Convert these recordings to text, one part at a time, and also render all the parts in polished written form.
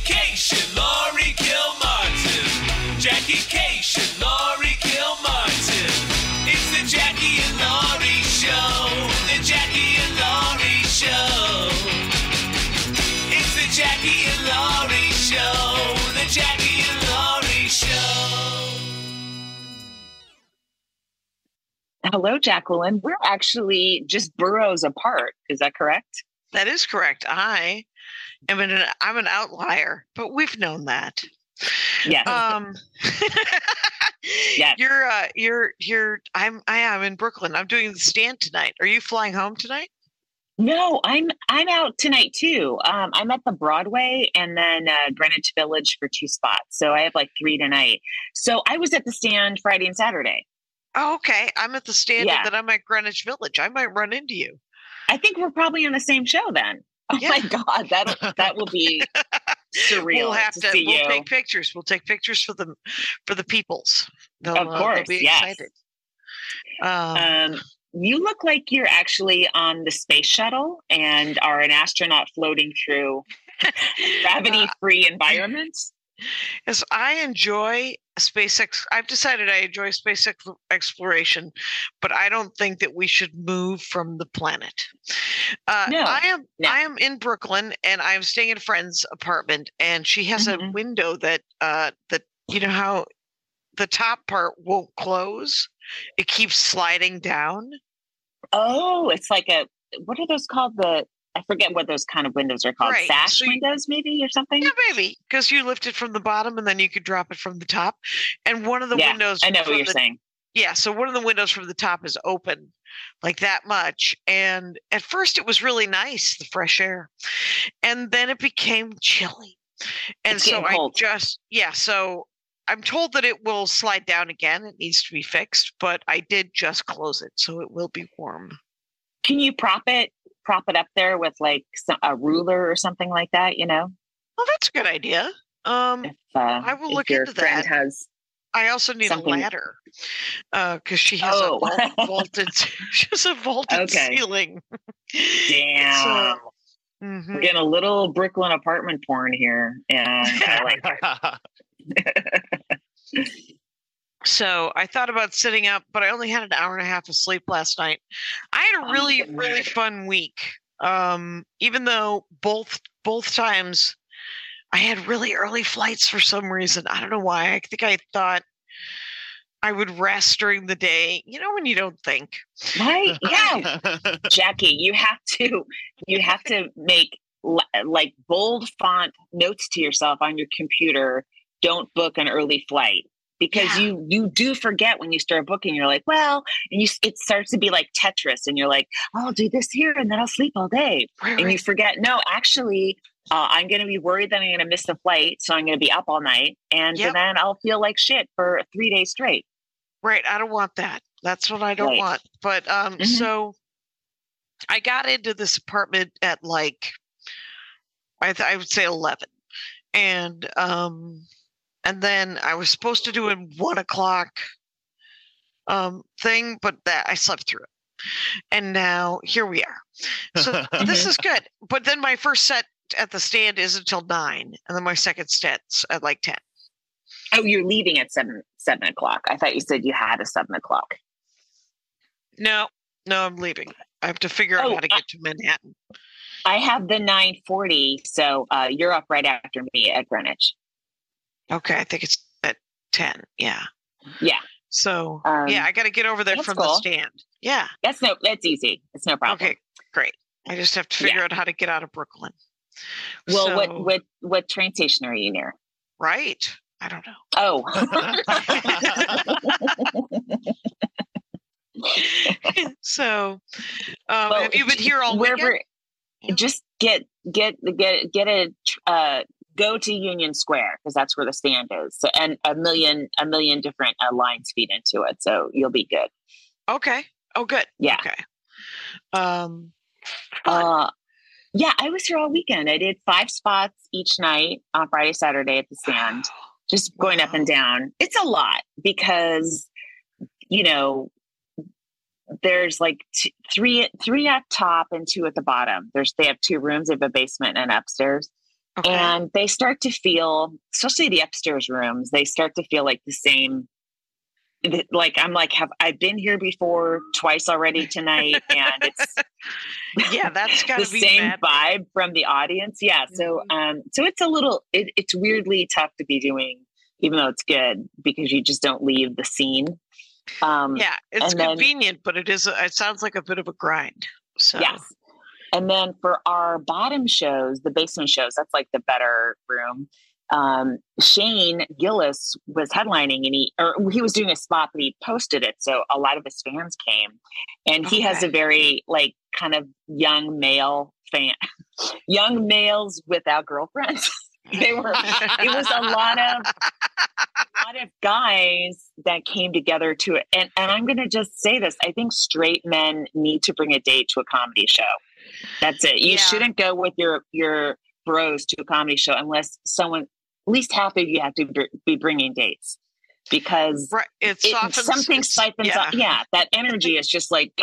Cation, Laurie Kilmartin. Jackie Cation, Laurie Kilmartin. It's the Jackie and Laurie Show. The Jackie and Laurie Show. It's the Jackie and Laurie Show. The Jackie and Laurie Show. Hello, Jacqueline. We're actually just boroughs apart. Is that correct? That is correct. I'm an outlier, but we've known that. Yes. Yes. I am in Brooklyn. I'm doing the stand tonight. Are you flying home tonight? No, I'm out tonight too. I'm at the Broadway and then Greenwich Village for 2 spots. So I have like 3 tonight. So I was at the stand Friday and Saturday. Oh, okay. I'm at the stand Yeah. and then I'm at Greenwich Village. I might run into you. I think we're probably on the same show then. Oh Yeah. my God, that will be surreal. We'll you. take pictures. We'll take pictures for the peoples. Of course, they'll be yes. excited. You look like you're actually on the space shuttle and are an astronaut floating through gravity-free environments. As I enjoy I've decided I enjoy space exploration, but I don't think that we should move from the planet. No. I am in Brooklyn and I'm staying in a friend's apartment, and she has a window that you know how the top part won't close. It keeps sliding down. Oh, it's like what are those called? I forget what those kind of windows are called. Right. Sash windows, maybe, or something? Yeah, maybe, because you lift it from the bottom and then you could drop it from the top. And one of the windows... I know what you're saying. Yeah, so one of the windows from the top is open, like that much. And at first it was really nice, the fresh air. And then it became chilly. And It's so getting cold. so I'm told that it will slide down again. It needs to be fixed, but I did just close it, so it will be warm. Can you prop it up there with like a ruler or something like that, you know? Well, that's a good idea. I will look into that. I also need a ladder because she has a vaulted ceiling. Damn. We're getting a little Brooklyn apartment porn here, and I like it. So I thought about sitting up, but I only had an hour and a half of sleep last night. I had a really, really fun week. Even though both times I had really early flights for some reason. I don't know why. I think I thought I would rest during the day. You know, when you don't think. Right? Yeah. Jackie, you have to make like bold font notes to yourself on your computer. Don't book an early flight. Because you do forget when you start booking. You're like, well, and it starts to be like Tetris, and you're like, oh, I'll do this here, and then I'll sleep all day. Right. You forget, no, actually, I'm going to be worried that I'm going to miss the flight, so I'm going to be up all night, and then I'll feel like shit for 3 days straight. Right. I don't want that. That's what I don't want. But so I got into this apartment at like, I would say 11, and then I was supposed to do a 1 o'clock thing, but that I slept through it. And now here we are. So this is good. But then my first set at the stand is until 9, and then my second set's at like 10. Oh, you're leaving at 7 o'clock. I thought you said you had a 7 o'clock. No, I'm leaving. I have to figure out how to get to Manhattan. I have the 9:40, so you're up right after me at Greenwich. Okay, I think it's at 10. Yeah. Yeah. So I got to get over there from the stand. Yeah. That's easy. It's no problem. Okay, great. I just have to figure out how to get out of Brooklyn. Well, what train station are you near? Right. I don't know. Oh. So, have you been here all weekend? Just get a go to Union Square, because that's where the stand is. So, and a million different lines feed into it, so you'll be good. Okay. Oh, good. Yeah. Okay. Yeah, I was here all weekend. I did 5 spots each night on Friday, Saturday at the stand, just going up and down. It's a lot because, there's like three at top and 2 at the bottom. They have 2 rooms. They have a basement and upstairs. Okay. And they start to feel, especially the upstairs rooms, they start to feel like the same. Like I'm like, have I been here before twice already tonight? And it's Yeah, that's got the to be same mad. vibe from the audience. Yeah. So so it's a little it's weirdly tough to be doing, even though it's good, because you just don't leave the scene. Yeah, it's and then- convenient, but it sounds like a bit of a grind. So Yes. And then for our bottom shows, the basement shows, that's like the better room. Shane Gillis was headlining, and he was doing a spot, but he posted it, so a lot of his fans came. And he has Okay. a very like kind of young male fan, young males without girlfriends. It was a lot of guys that came together to it. And I'm going to just say this. I think straight men need to bring a date to a comedy show. That's it. You Yeah. shouldn't go with your bros to a comedy show unless someone, at least half of you have to be bringing dates, because right, it softens something siphons yeah. up. Yeah. That energy is just like,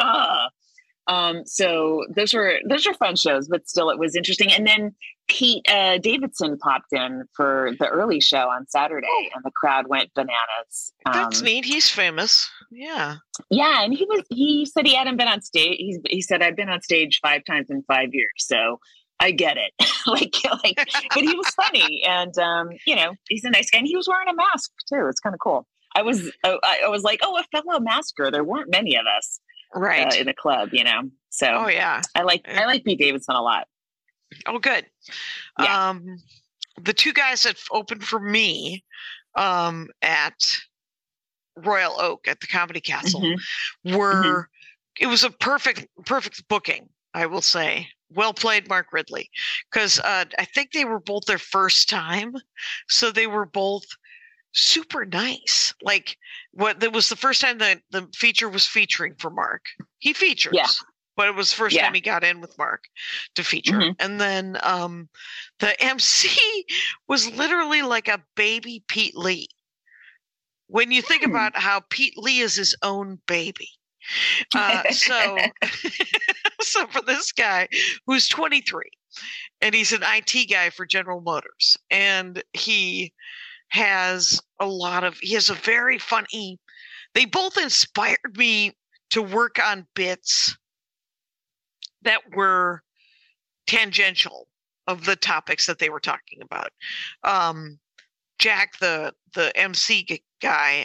so those were fun shows, but still it was interesting. And then Pete Davidson popped in for the early show on Saturday, and the crowd went bananas. That's neat. He's famous. Yeah. Yeah, and he said he hadn't been on stage. He said, I've been on stage 5 times in 5 years, so I get it. like, but he was funny, and he's a nice guy, and he was wearing a mask too. It's kind of cool. I was like, oh, a fellow masker. There weren't many of us, Right. in the club, So Oh yeah. I like Pete Davidson a lot. Oh, good. Yeah. The two guys that opened for me at Royal Oak at the Comedy Castle were, it was a perfect booking, I will say. Well played, Mark Ridley, because I think they were both their first time, so they were both super nice. Like, that was the first time that the feature was featuring for Mark. He features. Yeah. But it was the first time he got in with Mark to feature. And then the MC was literally like a baby Pete Lee. When you think about how Pete Lee is his own baby. So for this guy who's 23, and he's an IT guy for General Motors, and he has a very funny, they both inspired me to work on bits that were tangential of the topics that they were talking about. Jack, the MC guy,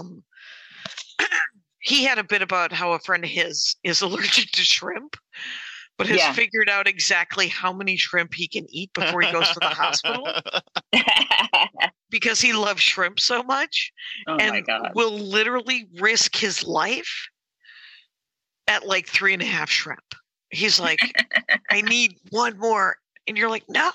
he had a bit about how a friend of his is allergic to shrimp, but has figured out exactly how many shrimp he can eat before he goes to the hospital because he loves shrimp so much, and will literally risk his life at like 3.5 shrimp. He's like, I need one more. And you're like, no.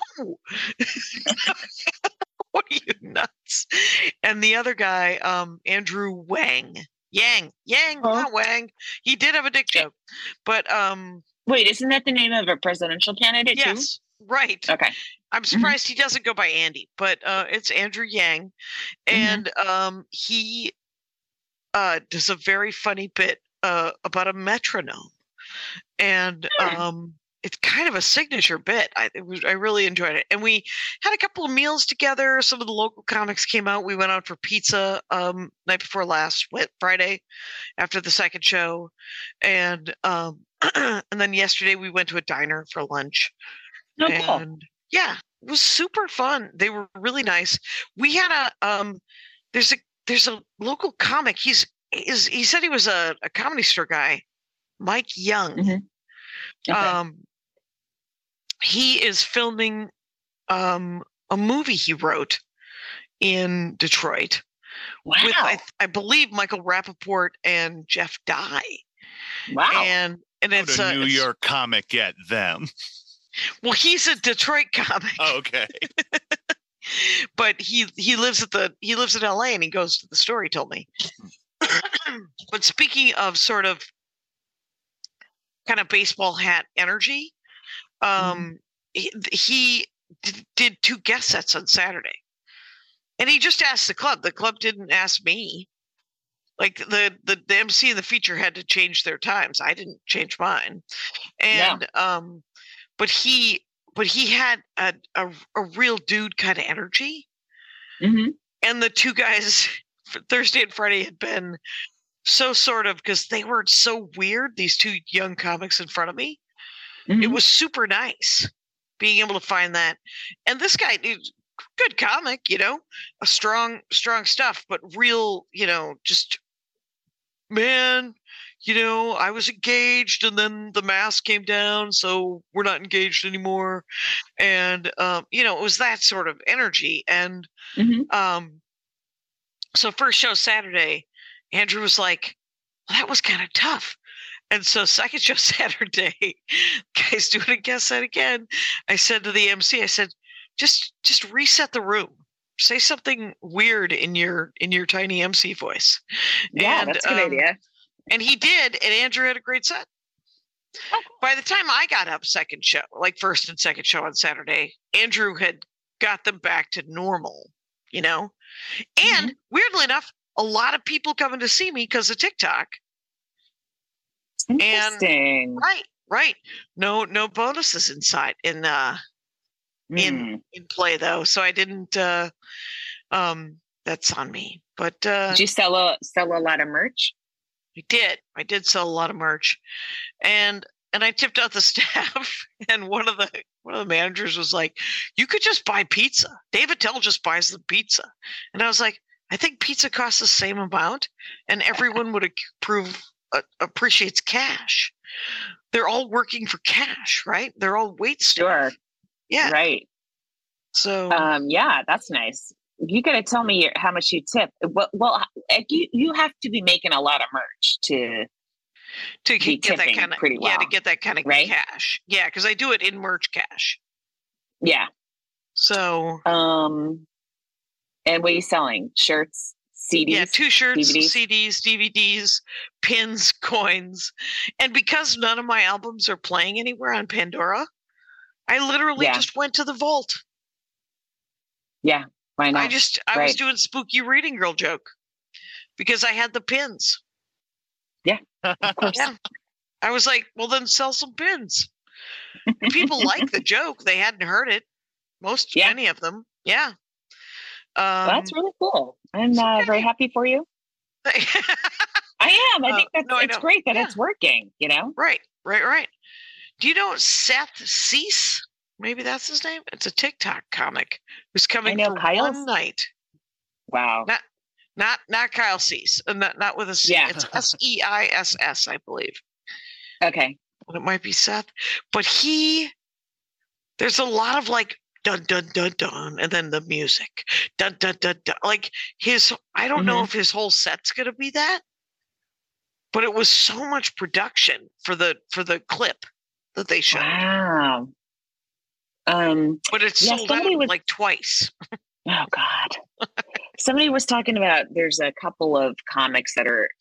What are you, nuts? And the other guy, Andrew Yang, not Wang. He did have a dick joke. But wait, isn't that the name of a presidential candidate too? Yes, right. Okay. I'm surprised he doesn't go by Andy, but it's Andrew Yang. And he does a very funny bit about a metronome. And it's kind of a signature bit. I really enjoyed it. And we had a couple of meals together. Some of the local comics came out. We went out for pizza night before last, Friday, after the second show. And and then yesterday we went to a diner for lunch. Oh, and cool. Yeah, it was super fun. They were really nice. We had there's a local comic. He said he was a Comedy Store guy, Mike Young. Okay. He is filming a movie he wrote in Detroit. Wow. With I believe Michael Rappaport and Jeff Dye. Wow. And it's a New York comic get them. Well, he's a Detroit comic. Oh, okay. But he lives in LA, and he goes to the store, he told me. But speaking of sort of kind of baseball hat energy, he did 2 guest sets on Saturday, and he just asked the club. The club didn't ask me. Like the MC and the feature had to change their times. I didn't change mine, and but he but he had a real dude kind of energy. Mm-hmm. And the two guys for Thursday and Friday had been so sort of, because they were so weird, these two young comics in front of me. Mm-hmm. It was super nice being able to find that. And this guy, good comic, a strong stuff, but real, just, man, I was engaged and then the mask came down, so we're not engaged anymore. And, it was that sort of energy. And so first show Saturday, Andrew was like, well, that was kind of tough. And so second show Saturday, guys doing a guest set again. I said to the MC, I said, just reset the room. Say something weird in your tiny MC voice. Yeah, that's a good idea. And he did, and Andrew had a great set. Oh. By the time I got up second show, like first and second show on Saturday, Andrew had got them back to normal, And weirdly enough, a lot of people coming to see me because of TikTok. Interesting. And, right. No bonuses inside in play though, so I didn't. That's on me. But did you sell a lot of merch? I did sell a lot of merch, and I tipped out the staff. And one of the managers was like, "You could just buy pizza. Dave Attell just buys the pizza." And I was like, "I think pizza costs the same amount, and everyone would appreciates cash. They're all working for cash, right? They're all wait staff." Sure. Yeah. Right. So. Yeah, that's nice. You got to tell me how much you tip. Well, you have to be making a lot of merch to get that kind of pretty well. Yeah, to get that kind of cash. Yeah, because I do it in merch cash. Yeah. So. And what are you selling? Shirts, CDs? Yeah, 2 shirts, DVDs? CDs, DVDs, pins, coins, and because none of my albums are playing anywhere on Pandora, I literally just went to the vault. Yeah. Why not? I was doing spooky reading girl joke because I had the pins. Yeah, of course. Yeah. I was like, well, then sell some pins. People like the joke. They hadn't heard it. Many of them. Yeah. That's really cool. I'm very happy for you. I am. I think it's great that it's working, Right. Do you know Seth Cease? Maybe that's his name. It's a TikTok comic who's coming for one night. Wow. Not Kyle Cease. Not with a C. Yeah. It's SEISS, I believe. Okay. Well, it might be Seth. But there's a lot of like dun dun dun dun, and then the music. Dun dun dun dun. Like I don't know if his whole set's gonna be that. But it was so much production for the clip that they showed. Wow. But it's sold out like twice. Oh God. Somebody was talking about there's a couple of comics that are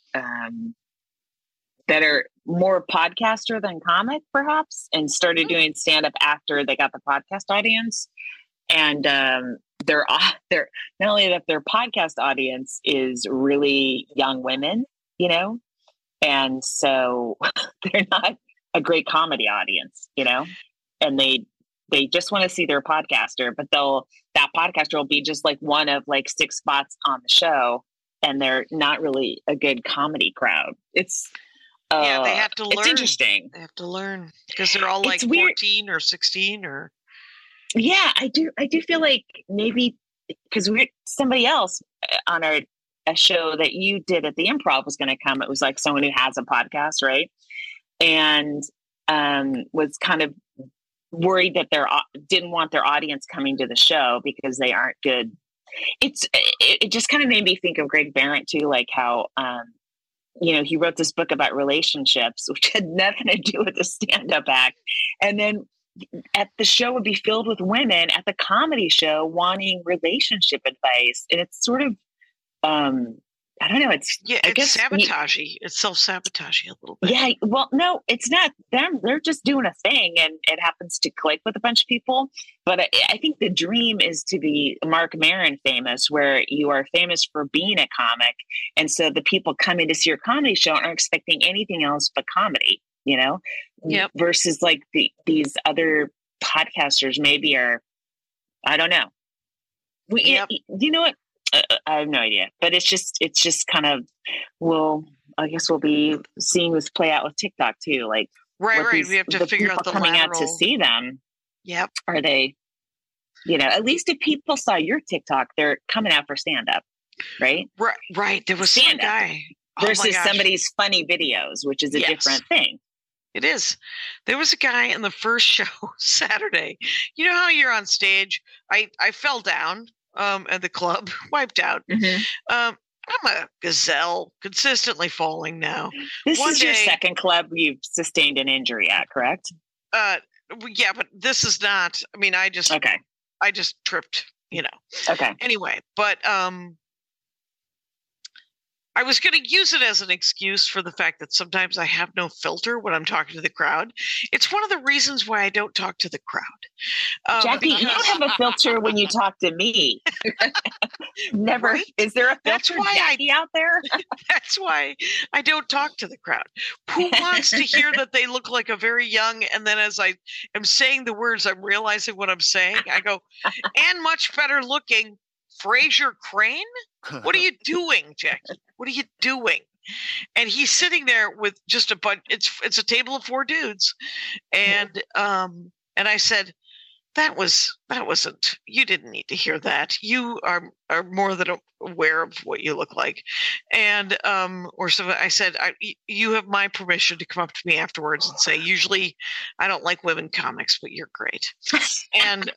more podcaster than comic, perhaps, and started doing stand-up after they got the podcast audience. And they're not only that their podcast audience is really young women, and so they're not a great comedy audience, and they just want to see their podcaster, but that podcaster will be just like one of like 6 spots on the show, and they're not really a good comedy crowd. It's they have to learn. It's interesting. They have to learn because they're all like 14 or 16 or. Yeah, I do feel like maybe because somebody else on a show that you did at the Improv was going to come. It was like someone who has a podcast, right? And was kind of worried that didn't want their audience coming to the show because they aren't good. It just kind of made me think of Greg Behrendt too, like how he wrote this book about relationships, which had nothing to do with the stand-up act, and then at the show would be filled with women at the comedy show wanting relationship advice, and it's sort of I don't know. It's sabotagey. It's self-sabotagey a little bit. Yeah. Well, no, it's not them. They're just doing a thing, and it happens to click with a bunch of people. But I think the dream is to be Mark Maron famous, where you are famous for being a comic, and so the people coming to see your comedy show aren't expecting anything else but comedy. Yep. Versus like these other podcasters maybe are, I don't know. Yep. You know what? I have no idea, but it's just kind of, I guess we'll be seeing this play out with TikTok too. Like, Right. We have to figure out the coming lateral. out to see them. Yep. Are they, at least if people saw your TikTok, they're coming out for stand up, right? Right. There was some guy versus somebody's funny videos, which is a different thing. It is. There was a guy in the first show Saturday. You know how you're on stage? I fell down at the club, wiped out. Mm-hmm. I'm a gazelle, consistently falling now. This is your second club you've sustained an injury at, correct? Yeah, but this is not. I mean, I just tripped. Okay. Anyway, but I was going to use it as an excuse for the fact that sometimes I have no filter when I'm talking to the crowd. It's one of the reasons why I don't talk to the crowd. Jackie, you don't have a filter when you talk to me. Never. Right? Is there a filter Jackie out there? That's why I don't talk to the crowd. Who wants to hear that they look like a very young, and then as I am saying the words, I'm realizing what I'm saying. I go, and much better looking Fraser Crane? What are you doing, Jackie? What are you doing? And he's sitting there with just a bunch. It's a table of 4 dudes, and I said, that wasn't. You didn't need to hear that. You are more than aware of what you look like, and or so I said, you have my permission to come up to me afterwards and say, usually I don't like women comics, but you're great, and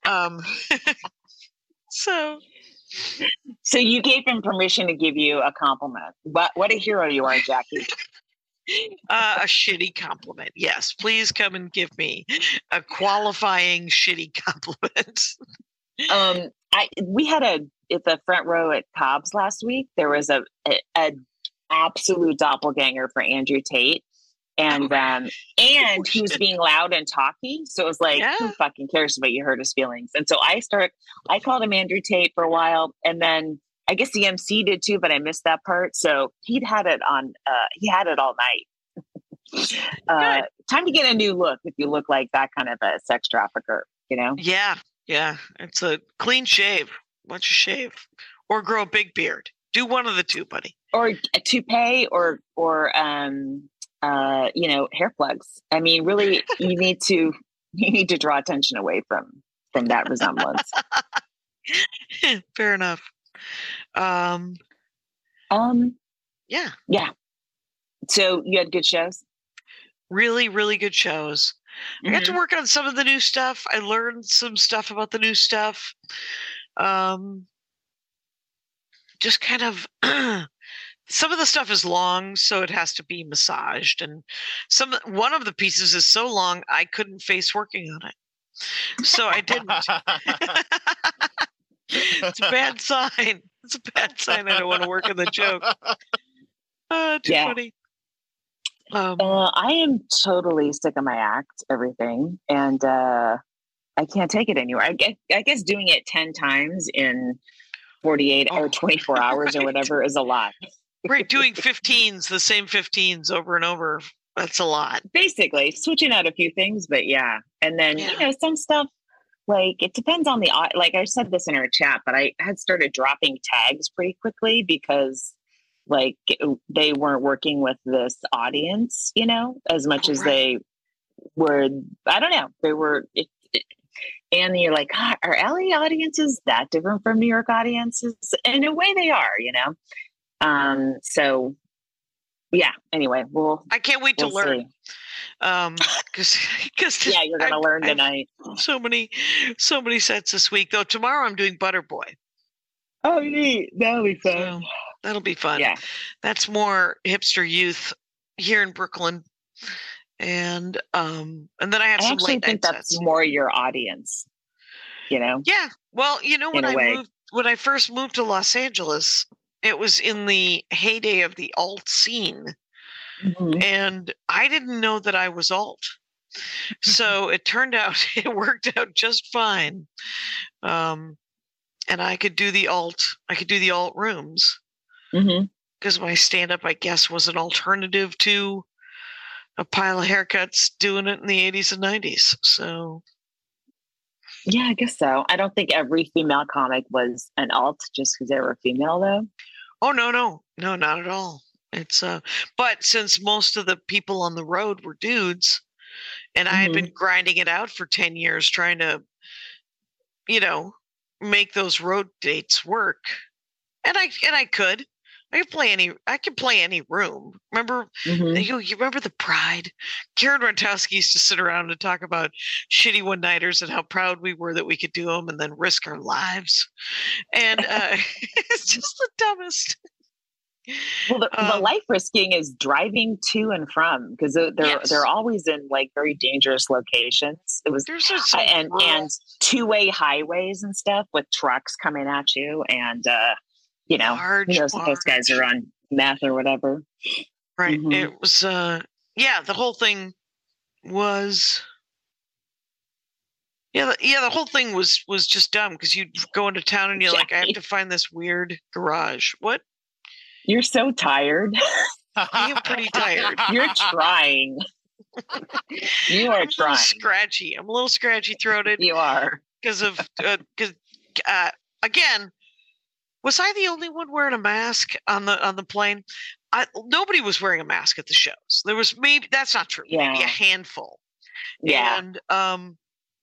so. So you gave him permission to give you a compliment. What a hero you are, Jackie. A shitty compliment. Yes, please come and give me a qualifying shitty compliment. We had at the front row at Cobb's last week. There was a absolute doppelganger for Andrew Tate. And he was being loud and talky. So it was like, who fucking cares about you hurt his feelings? And so I called him Andrew Tate for a while. And then I guess the MC did too, but I missed that part. So he had it all night. Time to get a new look if you look like that kind of a sex trafficker, Yeah. It's a clean shave. Why don't you shave? Or grow a big beard. Do one of the two, buddy. Or a toupee or hair plugs. I mean, really, you need to draw attention away from that resemblance. Fair enough. Yeah. So you had good shows? Really, really good shows. I got to work on some of the new stuff. I learned some stuff about the new stuff. Just kind of some of the stuff is long, so it has to be massaged, and one of the pieces is so long I couldn't face working on it, so I didn't. It's a bad sign. It's a bad sign. I don't want to work on the joke. Too funny. I am totally sick of my act, everything, and I can't take it anymore. I guess doing it 10 times in 48 or 24 hours or whatever is a lot. Right, doing 15s, the same 15s over and over. That's a lot. Basically, switching out a few things, but yeah. And then, some stuff, like, it depends on like I said this in our chat, but I had started dropping tags pretty quickly because, like, they weren't working with this audience, as much as they were. I don't know. They were, and you're like, God, are LA audiences that different from New York audiences? In a way, they are, So, yeah. Anyway, I can't wait to learn. Because you're gonna learn tonight. So many sets this week. Though tomorrow I'm doing Butter Boy. Oh, neat. That'll be fun. So, that'll be fun. Yeah, that's more hipster youth here in Brooklyn, and then I have some late night that's sets. More your audience. Yeah. Well, when I first moved to Los Angeles, it was in the heyday of the alt scene. Mm-hmm. And I didn't know that I was alt. So it turned out it worked out just fine. And I could do the alt rooms. Because my stand-up, I guess, was an alternative to a pile of haircuts doing it in the 80s and 90s. So Yeah, I guess so. I don't think every female comic was an alt just because they were female, though. Oh no, not at all. It's but since most of the people on the road were dudes, and I had been grinding it out for 10 years trying to, make those road dates work, and I could play any room. Remember, you remember the Pride? Karen Rentowski used to sit around and talk about shitty one-nighters and how proud we were that we could do them and then risk our lives. And it's just the dumbest. Well, the life risking is driving to and from, because they're always in like very dangerous locations. It was and two-way highways and stuff with trucks coming at you, and those guys are on meth or whatever. Right. It was the whole thing was the whole thing was just dumb, because you'd go into town and you're like, I have to find this weird garage. What? You're so tired. I am pretty tired. You're trying. You are trying. Scratchy. I'm a little scratchy throated. You are. Because again, was I the only one wearing a mask on the plane? Nobody was wearing a mask at the shows. There was that's not true. Yeah. Maybe a handful. Yeah. And I'm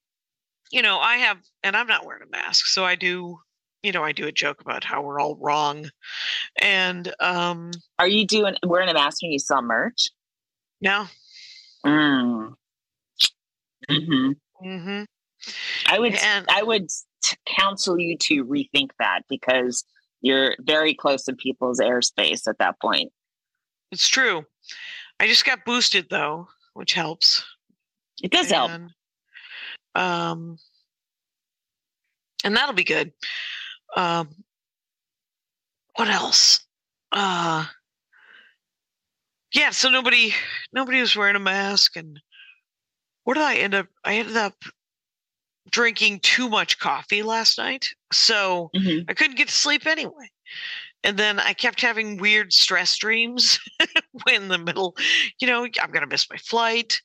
not wearing a mask, so I do a joke about how we're all wrong. And are you wearing a mask when you sell merch? No. I would counsel you to rethink that, because you're very close to people's airspace at that point. It's true. I just got boosted though, which helps. It does help. And that'll be good. What else? So nobody was wearing a mask, and what did I end up? I ended up drinking too much coffee last night, so I couldn't get to sleep anyway. And then I kept having weird stress dreams in the middle. I'm going to miss my flight.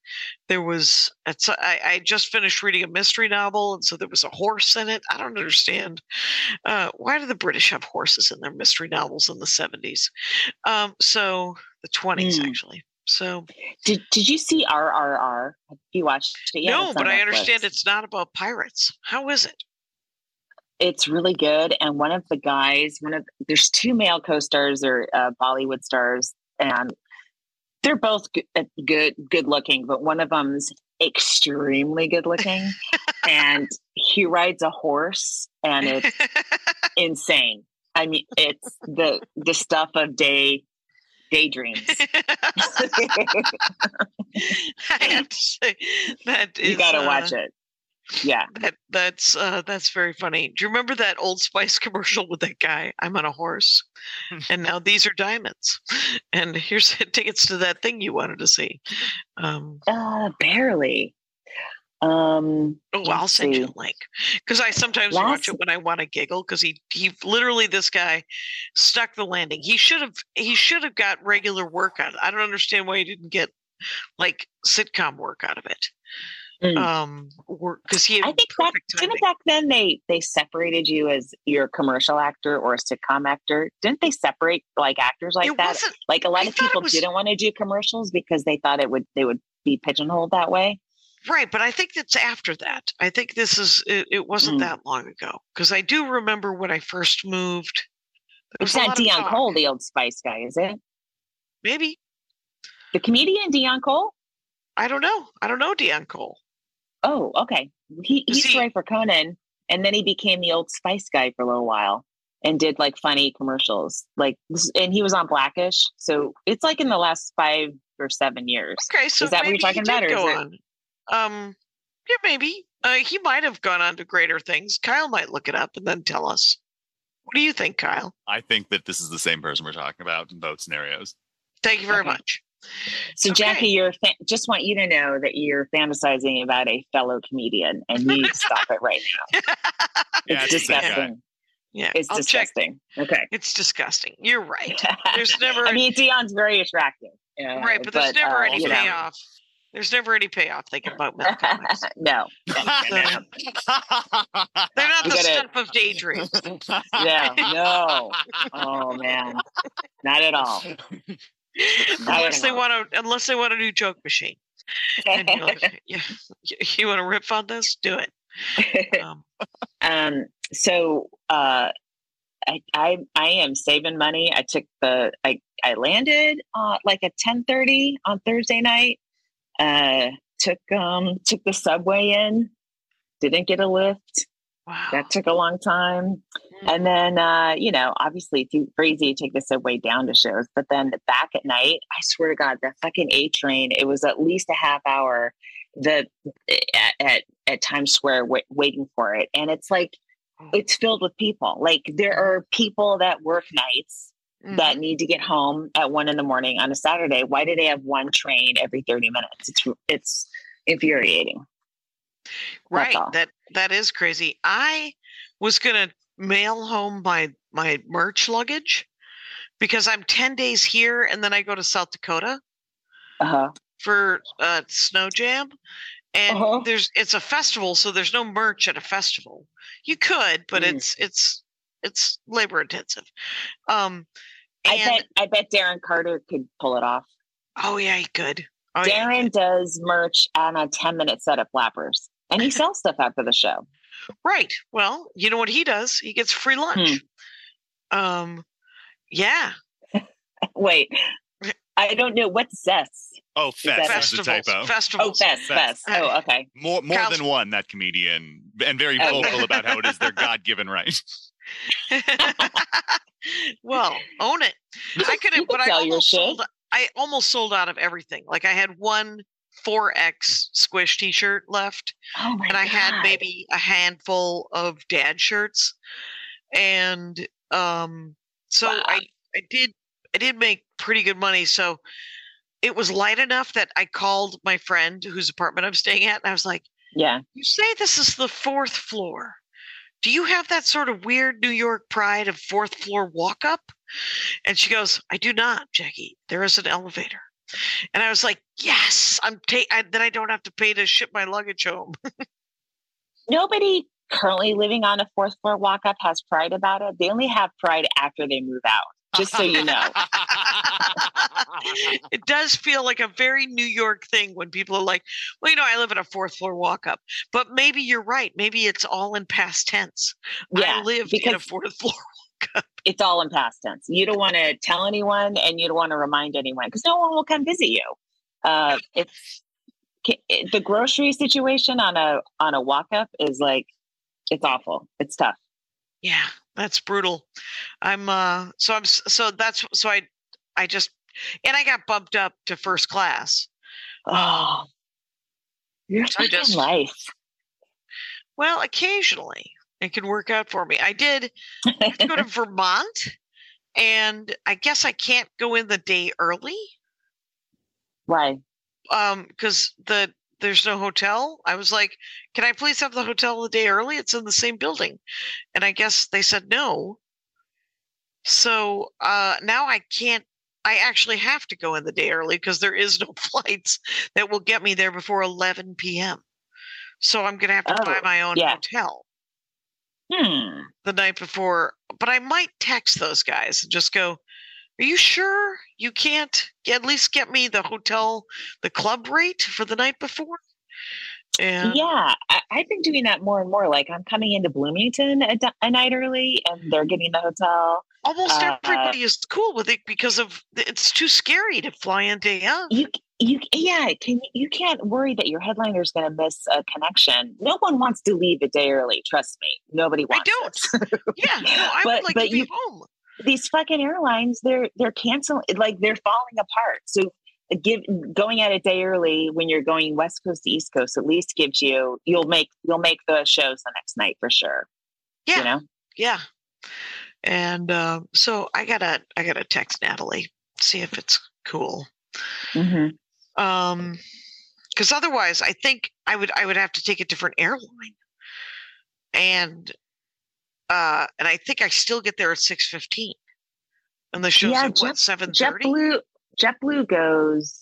I just finished reading a mystery novel, and so there was a horse in it. I don't understand. Why do the British have horses in their mystery novels in the 70s? So the 20s, actually. So did you see RRR? Have you watched it yet? No, but I understand it's not about pirates. How is it? It's really good. And one of the guys, there's two male co-stars or Bollywood stars, and they're both good looking, but one of them's extremely good looking, and he rides a horse, and it's insane. I mean, it's the stuff of daydreams. I have to say that is, you got to watch it. Yeah, that's very funny. Do you remember that Old Spice commercial with that guy? I'm on a horse, and now these are diamonds, and here's tickets to that thing you wanted to see. Barely. I'll send you a link, because I sometimes watch it when I want to giggle, because he literally, this guy stuck the landing. He should have got regular work out of it. I don't understand why he didn't get like sitcom work out of it. Because he had didn't back then they separated you as your commercial actor or a sitcom actor. Didn't they separate like actors like that? Like a lot of people didn't want to do commercials because they thought they would be pigeonholed that way. Right, but I think that's after that. I think it wasn't that long ago, because I do remember when I first moved. It's not Dion Cole, the Old Spice guy, is it? Maybe. The comedian Dion Cole? I don't know Dion Cole. Oh, okay. He used to write for Conan, and then he became the Old Spice guy for a little while and did like funny commercials. And he was on Blackish. So it's like in the last 5 or 7 years. Okay, so is that what you're talking about? Or is it? Yeah, maybe. He might have gone on to greater things. Kyle might look it up and then tell us. What do you think, Kyle? I think that this is the same person we're talking about in both scenarios. Thank you very much. So, Jackie, just want you to know that you're fantasizing about a fellow comedian, and you need to stop it right now. It's disgusting. Yeah, it's disgusting. Okay, it's disgusting. You're right. There's never. I mean, Dion's very attractive. Right, but there's never any payoff. There's never any payoff thinking about male comics. No. They're not You the gotta- stuff of daydreams. Yeah, no. Oh man, not at all. unless they want a new joke machine. And you're like, yeah, you want to rip on this? Do it. So I am saving money. I landed like at 10:30 on Thursday night. Took the subway in. Didn't get a lift. Wow. That took a long time. And then, obviously it's crazy to take the subway down to shows, but then back at night, I swear to God, that fucking A train, it was at least a half hour at Times Square waiting for it. And it's like, it's filled with people. Like there are people that work nights that need to get home at 1 a.m. on a Saturday. Why do they have one train every 30 minutes? It's infuriating. Right. That is crazy. I was going to mail home my merch because I'm 10 days here and then I go to South Dakota for Snow Jam. And it's a festival, so there's no merch at a festival. You could, but it's labor intensive. I bet Darren Carter could pull it off. Oh yeah, he could. Oh, Darren does merch on a 10-minute set of flappers, and he sells stuff after the show. Right. Well, you know what he does? He gets free lunch. Yeah. Wait, I don't know what's Zest. Oh, Fest. That's a typo. Festivals. Oh, Fest. Oh, okay. More than one, that comedian, and very vocal about how it is their God-given right. Well, own it. I could have, but I almost sold out of everything. Like I had one 4X Squish t-shirt left. Oh my and I God. had maybe a handful of dad shirts. And so Wow. I did make pretty good money. So it was light enough that I called my friend whose apartment I'm staying at, and I was like, Yeah. you say this is the 4th floor. Do you have that sort of weird New York pride of 4th floor walk up? And she goes, I do not, Jackie. There is an elevator. And I was like, yes, then I don't have to pay to ship my luggage home. Nobody currently living on a 4th floor walk up has pride about it. They only have pride after they move out. Just so you know. It does feel like a very New York thing when people are like, well, I live in a 4th floor walk up. But maybe you're right. Maybe it's all in past tense. Yeah, I lived in a 4th floor walk up. It's all in past tense. You don't want to tell anyone, and you don't want to remind anyone because no one will come visit you. It's the grocery situation on a walk up is like, it's awful. It's tough. Yeah, that's brutal. I got bumped up to first class. Oh, your fucking life. Well, occasionally it can work out for me. I did go to Vermont, and I guess I can't go in the day early. Why? Because there's no hotel. I was like, can I please have the hotel the day early? It's in the same building. And I guess they said no. So now I can't. I actually have to go in the day early because there is no flights that will get me there before 11 p.m. So I'm going to have to buy my own hotel the night before. But I might text those guys and just go, are you sure you can't at least get me the hotel, the club rate for the night before? And yeah, I've been doing that more and more. Like I'm coming into Bloomington a night early, and they're getting the hotel. Almost everybody is cool with it because it's too scary to fly in day of. You can't worry that your headliner is going to miss a connection. No one wants to leave a day early. Trust me, nobody wants. I don't. Yeah, no, I would like to be home. These fucking airlines, they're canceling, like they're falling apart. So going at a day early when you're going West Coast to East Coast at least gives you'll make the shows the next night for sure. Yeah, yeah. And so I gotta text Natalie, see if it's cool. Mm-hmm. Because otherwise, I think I would have to take a different airline, and I think I still get there at 6:15, and the show's at 7:30. JetBlue goes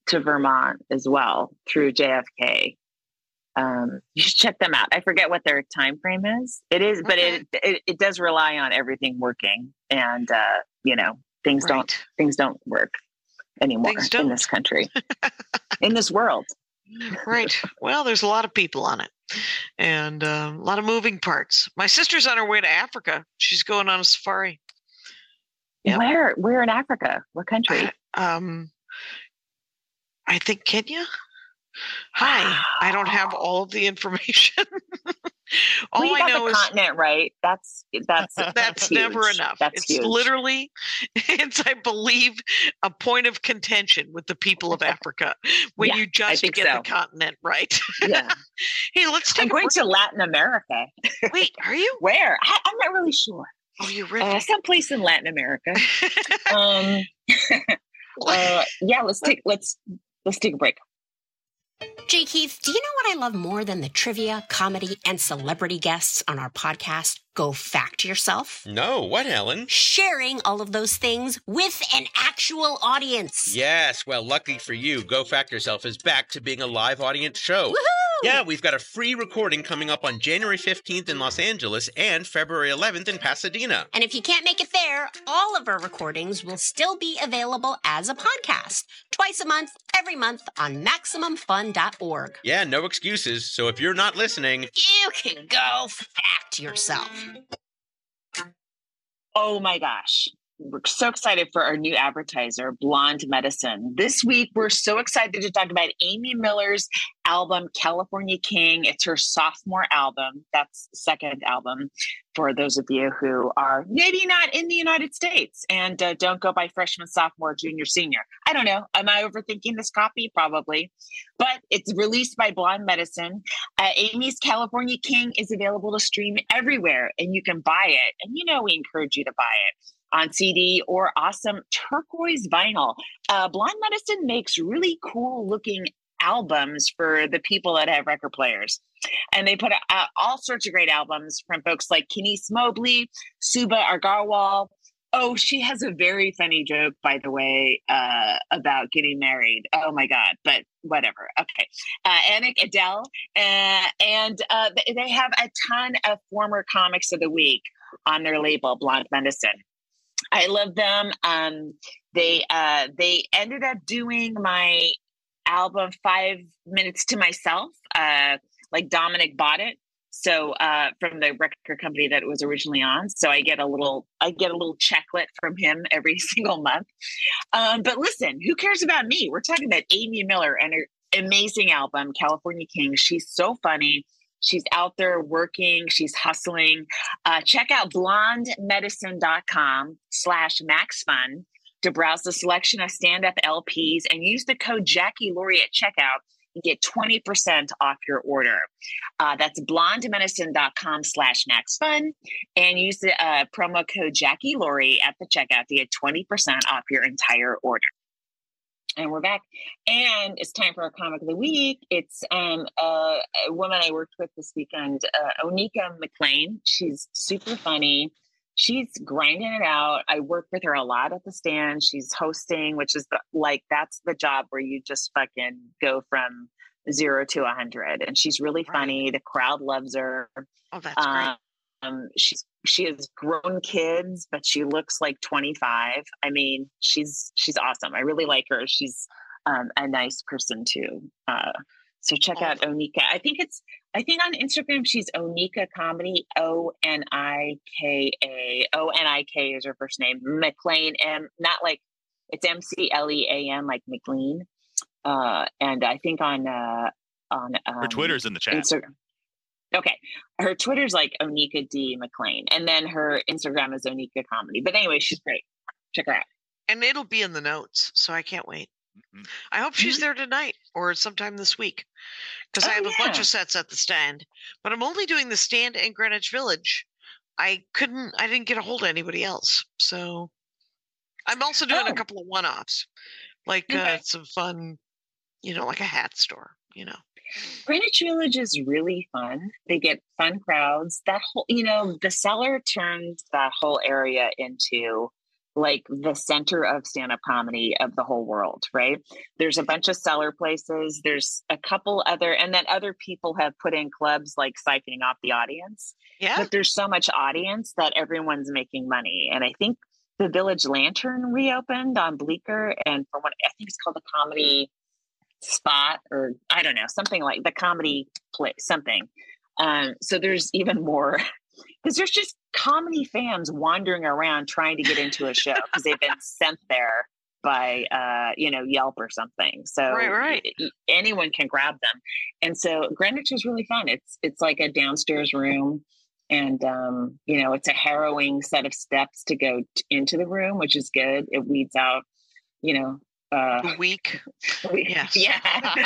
to Vermont as well through JFK. You should check them out. I forget what their time frame is. It is, but it does rely on everything working, and things don't work anymore in this country, in this world. Right. Well, there's a lot of people on it, and a lot of moving parts. My sister's on her way to Africa. She's going on a safari. Yep. Where in Africa? What country? I think Kenya. Hi, I don't have all of the information. All well, you I got know the is continent right. That's huge. Never enough. That's it's huge. Literally, I believe, a point of contention with the people of Africa when you just get the continent right. Yeah. Hey, let's take. I'm going to Latin America. Wait, are you? Where? I'm not really sure. Oh, you're really someplace in Latin America. Yeah. Let's take a break. Jay Keith, do you know what I love more than the trivia, comedy, and celebrity guests on our podcast, Go Fact Yourself? No, what, Helen? Sharing all of those things with an actual audience. Yes, well, lucky for you, Go Fact Yourself is back to being a live audience show. Woohoo! Yeah, we've got a free recording coming up on January 15th in Los Angeles and February 11th in Pasadena. And if you can't make it there, all of our recordings will still be available as a podcast, twice a month, every month on MaximumFun.org. Yeah, no excuses. So if you're not listening, you can go fact yourself. Oh my gosh. We're so excited for our new advertiser, Blonde Medicine. This week, we're so excited to talk about Amy Miller's album, California King. It's her sophomore album. That's second album for those of you who are maybe not in the United States and don't go by freshman, sophomore, junior, senior. I don't know. Am I overthinking this copy? Probably. But it's released by Blonde Medicine. Amy's California King is available to stream everywhere, and you can buy it. And we encourage you to buy it on CD or awesome turquoise vinyl. Blonde Medicine makes really cool looking albums for the people that have record players. And they put out all sorts of great albums from folks like Kenise Mobley, Suba Agarwal. Oh, she has a very funny joke, by the way, about getting married. Oh my God, but whatever. Okay. Anik Adele. And they have a ton of former comics of the week on their label, Blonde Medicine. I love them. They ended up doing my album 5 Minutes to Myself, like Dominic bought it. So from the record company that it was originally on. So I get a little checklet from him every single month. But listen, who cares about me? We're talking about Amy Miller and her amazing album, California King. She's so funny. She's out there working. She's hustling. Check out blondemedicine.com/maxfun to browse the selection of stand-up LPs and use the code Jackie Laurie at checkout and get 20% off your order. That's blondemedicine.com/maxfun and use the promo code Jackie Laurie at the checkout to get 20% off your entire order. And we're back, and it's time for our comic of the week. It's a woman I worked with this weekend, Onika McLean. She's super funny. She's grinding it out. I work with her a lot at the stand. She's hosting, which is that's the job where you just fucking go from 0 to 100. And she's really funny. The crowd loves her. Oh, that's great. She has grown kids, but she looks like 25. I mean, she's awesome. I really like her. She's a nice person too. So check out Onika. I think on Instagram she's Onika Comedy. Onika. Onik is her first name. McLean, not like it's McLean like McLean. And I think on her Twitter's in the chat. Instagram. Okay. Her Twitter's like Onika D. McLean. And then her Instagram is Onika Comedy. But anyway, she's great. Check her out. And it'll be in the notes, so I can't wait. Mm-hmm. I hope she's there tonight or sometime this week because I have a bunch of sets at the stand. But I'm only doing the stand in Greenwich Village. I didn't get a hold of anybody else. So I'm also doing a couple of one-offs. Like some fun, like a hat store, Greenwich Village is really fun. They get fun crowds. That whole, the Cellar turned that whole area into like the center of stand-up comedy of the whole world, right? There's a bunch of cellar places. There's a couple other, and then other people have put in clubs like siphoning off the audience. Yeah. But there's so much audience that everyone's making money. And I think the Village Lantern reopened on Bleecker, and for what I think it's called the Comedy Spot, or I don't know, something like the Comedy Place, something. So there's even more, because there's just comedy fans wandering around trying to get into a show because they've been sent there by Yelp or something. So right. Anyone can grab them. And so Greenwich is really fun. It's like a downstairs room, and it's a harrowing set of steps to go into the room, which is good. It weeds out weak. Yes. Yeah.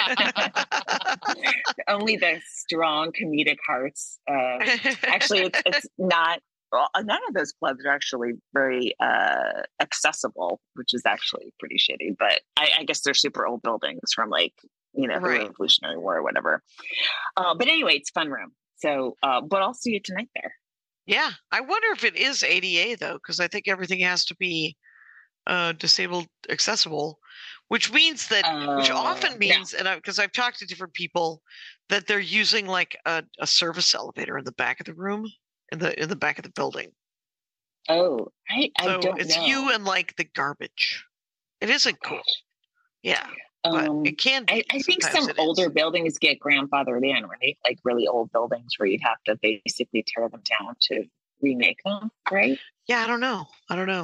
Only the strong comedic hearts. Actually, it's not. Well, none of those clubs are actually very accessible, which is actually pretty shitty. But I guess they're super old buildings from the Revolutionary War or whatever. But anyway, it's fun room. So, but I'll see you tonight there. Yeah, I wonder if it is ADA though, because I think everything has to be disabled accessible, which means that, which often means, and because I've talked to different people, that they're using like a service elevator in the back of the room, in the back of the building. Oh, I don't know. It's you and like the garbage. It isn't cool. Yeah. But it can be. I think some older buildings get grandfathered in, right? Like really old buildings where you'd have to basically tear them down to remake them, right? Yeah, I don't know.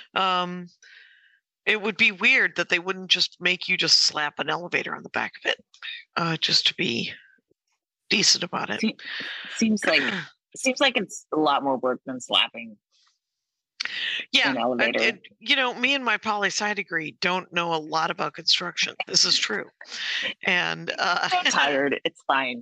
It would be weird that they wouldn't just make you just slap an elevator on the back of it, just to be decent about it. Seems like it's a lot more work than slapping. Yeah, an elevator. Me and my poli-sci degree don't know a lot about construction. This is true, and I'm tired. It's fine.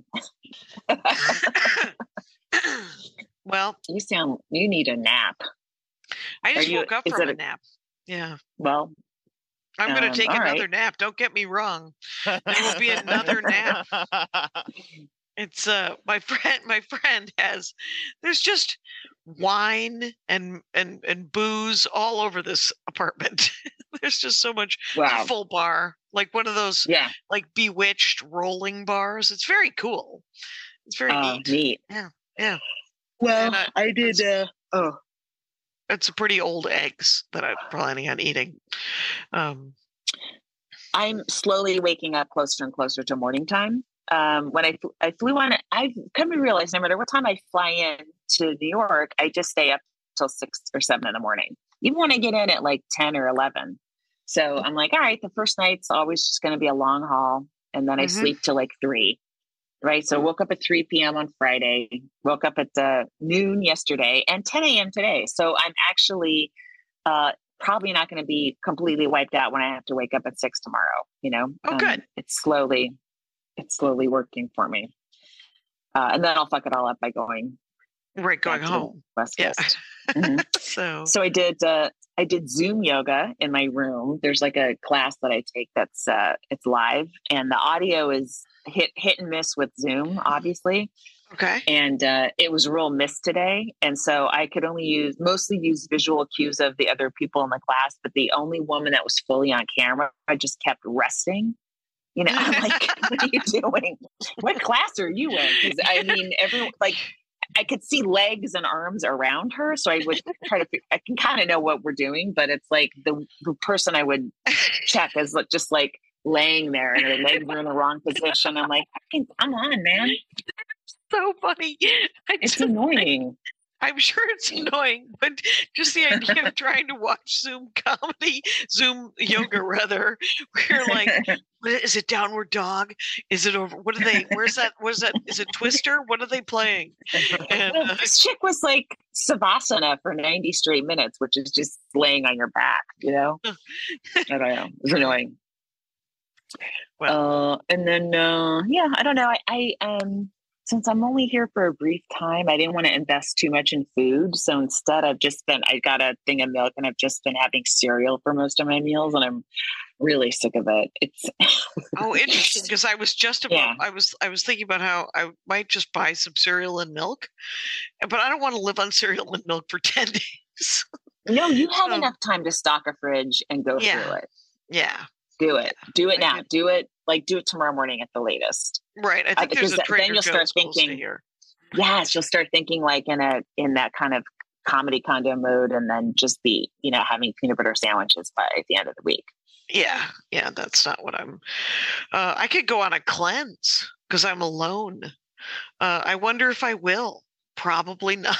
Well, you need a nap. I just woke up from a nap. Yeah. Well, I'm going to take another right. nap. Don't get me wrong. There will be another nap. It's my friend has, there's just wine and booze all over this apartment. There's just so much. Full bar, like one of those like Bewitched rolling bars. It's very cool. It's very neat. Yeah. Well, I did it's pretty old eggs that I'm planning on eating. I'm slowly waking up closer and closer to morning time. When I flew on, I've come to realize no matter what time I fly in to New York, I just stay up till 6 or 7 in the morning, even when I get in at like 10 or 11. So I'm like, all right, the first night's always just going to be a long haul. And then I sleep till like 3. Right. So woke up at 3 p.m. on Friday, woke up at noon yesterday and 10 a.m. today. So I'm actually probably not going to be completely wiped out when I have to wake up at 6 tomorrow. Oh, good. It's slowly working for me. And then I'll fuck it all up by going home. West Coast. So I did Zoom yoga in my room. There's like a class that I take that's it's live, and the audio is hit and miss with Zoom, obviously. Okay. And it was real miss today, and so I could mostly use visual cues of the other people in the class. But the only woman that was fully on camera, I just kept resting. I'm like, what are you doing? What class are you in? Because I mean, everyone I could see legs and arms around her. So I would try to, I can kind of know what we're doing, but it's like the person I would check is just like laying there and her legs are in the wrong position. I'm like, I'm on, man. So funny. It's annoying. I'm sure it's annoying, but just the idea of trying to watch Zoom yoga rather, where you're like, is it Downward Dog? Is it over? What is that? Is it Twister? What are they playing? And this chick was like Savasana for 90 straight minutes, which is just laying on your back, I don't know. It was annoying. Well, and then, I don't know. I since I'm only here for a brief time, I didn't want to invest too much in food. So instead I got a thing of milk and I've just been having cereal for most of my meals, and I'm really sick of it. It's interesting, because I was just about, I was thinking about how I might just buy some cereal and milk, but I don't want to live on cereal and milk for 10 days. No, you have enough time to stock a fridge and go through it. Yeah. Do it. Do it now. Do it tomorrow morning at the latest. Right. I think there's a Trader then you'll start Joe's thinking here. Yes, you'll start thinking like in that kind of comedy condo mode, and then just be, having peanut butter sandwiches by the end of the week. Yeah. Yeah. That's not what I'm, I could go on a cleanse because I'm alone. I wonder if I will. Probably not.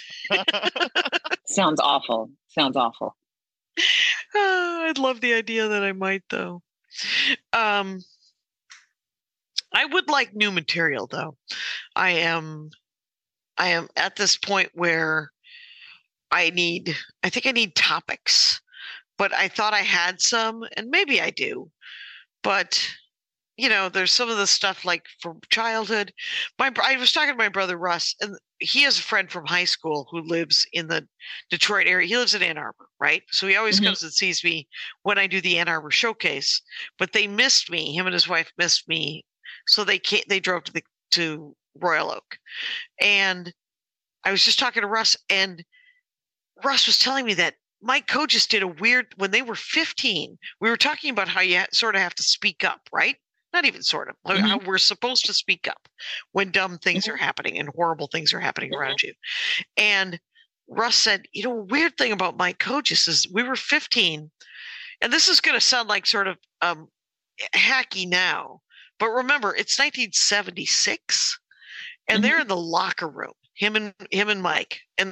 Sounds awful. I'd love the idea that I might, though. I would like new material, though. I am at this point where I think I need topics, but I thought I had some, and maybe I do, but there's some of the stuff like from childhood. I was talking to my brother Russ, and he has a friend from high school who lives in the Detroit area. He lives in Ann Arbor, right? So he always comes and sees me when I do the Ann Arbor showcase. But they missed me. Him and his wife missed me, so they drove to Royal Oak. And I was just talking to Russ, and Russ was telling me that Mike Kogis did a weird, when they were 15, we were talking about how you sort of have to speak up, right? Not even sort of, how we're supposed to speak up when dumb things are happening and horrible things are happening around you. And Russ said, a weird thing about Mike Kogis is we were 15, and this is going to sound like sort of hacky now, but remember, it's 1976, and they're in the locker room, him and Mike, and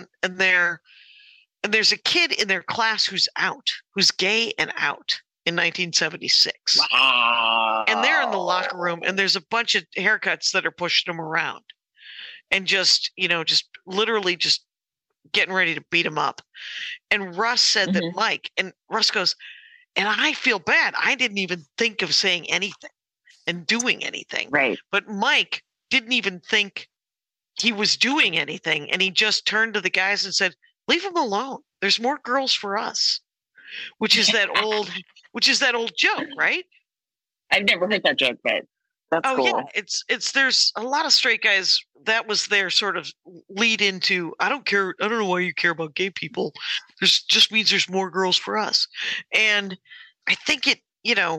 there's a kid in their class who's gay and out in 1976. Wow. And they're in the locker room, and there's a bunch of haircuts that are pushing them around and just literally just getting ready to beat him up. And Russ said that Mike, and Russ goes, and I feel bad. I didn't even think of saying anything and doing anything. Right. But Mike didn't even think he was doing anything. And he just turned to the guys and said, leave him alone. There's more girls for us, which is that old joke, right? I've never heard that joke, but that's cool. Yeah, it's there's a lot of straight guys. That was their sort of lead into, I don't care. I don't know why you care about gay people. There's just means there's more girls for us. And I think it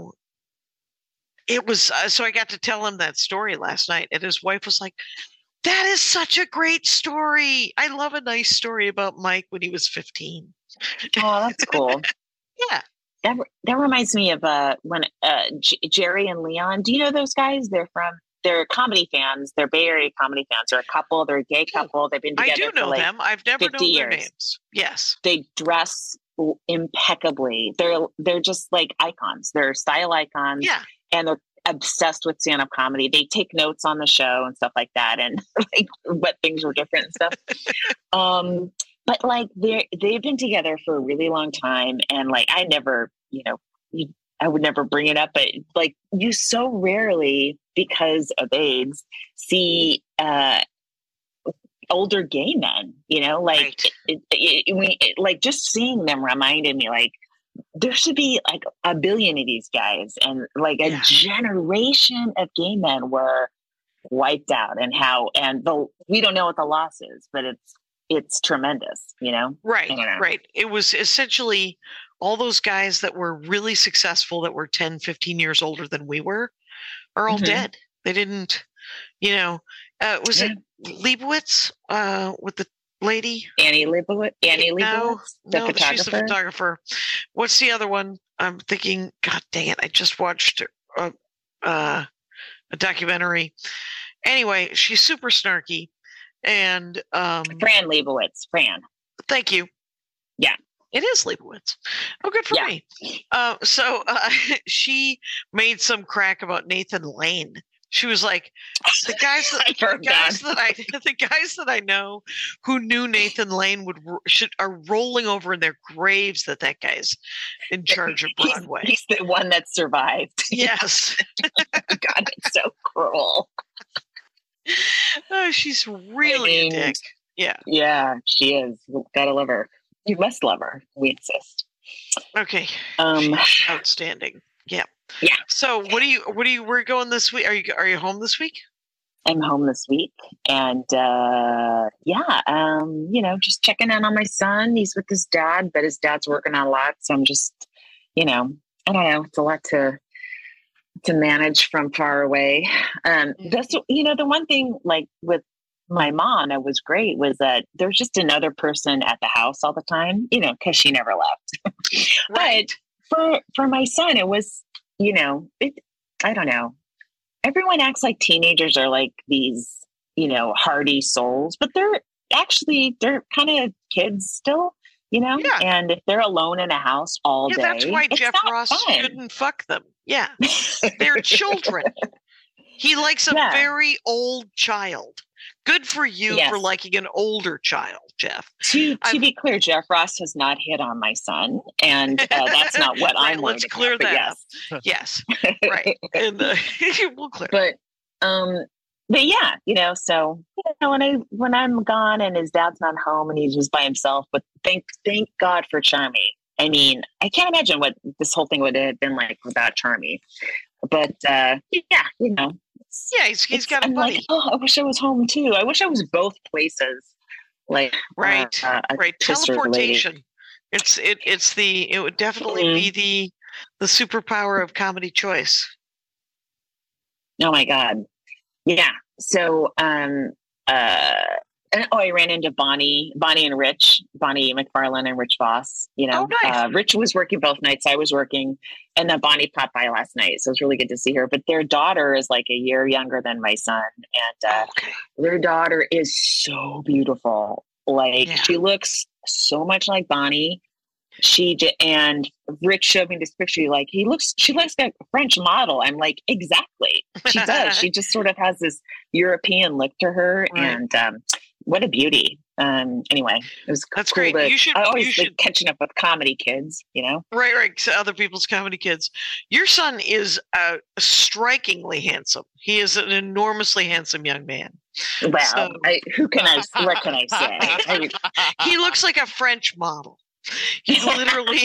was, so I got to tell him that story last night, and his wife was like, that is such a great story. I love a nice story about Mike when he was 15. Oh, that's cool. Yeah. That reminds me of when Jerry and Leon. Do you know those guys? They're comedy fans. They're Bay Area comedy fans. They're a couple. They're a gay couple. They've been together. I do know them. I've never known their years. names. Yes. They dress impeccably. They're just like icons. They're style icons. Yeah. And they're obsessed with stand-up comedy. They take notes on the show and stuff like that, and like what things were different and stuff. But like they've been together for a really long time, and like I would never bring it up, but like you so rarely, because of AIDS, see older gay men. Like right. Like just seeing them reminded me like there should be like a billion of these guys, and like a generation of gay men were wiped out, and we don't know what the loss is, but it's tremendous, Right. It was essentially all those guys that were really successful, that were 10, 15 years older than we were, are all dead. They didn't, was it Leibowitz with the lady? Annie Leibowitz? No, photographer? She's the photographer. What's the other one? I'm thinking, God dang it, I just watched a documentary. Anyway, she's super snarky. And Fran Lebowitz. Fran. Thank you. Yeah. It is Leibowitz. Oh, good for me. So she made some crack about Nathan Lane. She was like, the guys that I know who knew Nathan Lane are rolling over in their graves that guy's in charge of Broadway. He's the one that survived. Yes. God, it's so cruel. Oh, she's really a dick. Yeah. Yeah, she is. Gotta love her. You must love her. We insist. Okay. She's outstanding. Yeah. Yeah. So we're going this week? Are you home this week? am home this week, and just checking in on my son. He's with his dad, but his dad's working on a lot, so I'm just, I don't know, it's a lot to manage from far away. That's the one thing, like with my mom, it was great, was that there's just another person at the house all the time, because she never left. Right. But for my son, it was, I don't know. Everyone acts like teenagers are like these, hardy souls, but they're kind of kids still, Yeah. and if they're alone in a house all day, that's why it's Jeff not Ross fun. shouldn't fuck them. Yeah. They're children. He likes a Yeah. very old child. Good for you Yes. for liking an older child, Jeff. To be clear, Jeff Ross has not hit on my son, and that's not what Right, I'm. let's worried clear about, that but Yes. Right. And we'll clear. But yeah, so when I'm gone and his dad's not home and he's just by himself. But thank God for Charmy. I mean, I can't imagine what this whole thing would have been like without Charmy. But Yeah, he's got a I'm buddy. like, I wish I was home too. I wish I was both places. Like Right. a Right. sister lady. Teleportation. It would definitely be the superpower of comedy choice. Oh my God. Yeah. So, I ran into Bonnie and Rich, Bonnie McFarlane and Rich Voss, Oh, nice. Rich was working both nights. I was working, and then Bonnie popped by last night. So it was really good to see her, but their daughter is like a year younger than my son. And, Okay. their daughter is so beautiful. Like she looks so much like Bonnie. And Rich showed me this picture. Like she looks like a French model. I'm like, exactly. She does. She just sort of has this European look to her. Right. And what a beauty. Anyway, it was That's cool. great. I always like catching up with comedy kids, Right. So other people's comedy kids. Your son is strikingly handsome. He is an enormously handsome young man. Well, So- what can I say? He looks like a French model. He literally.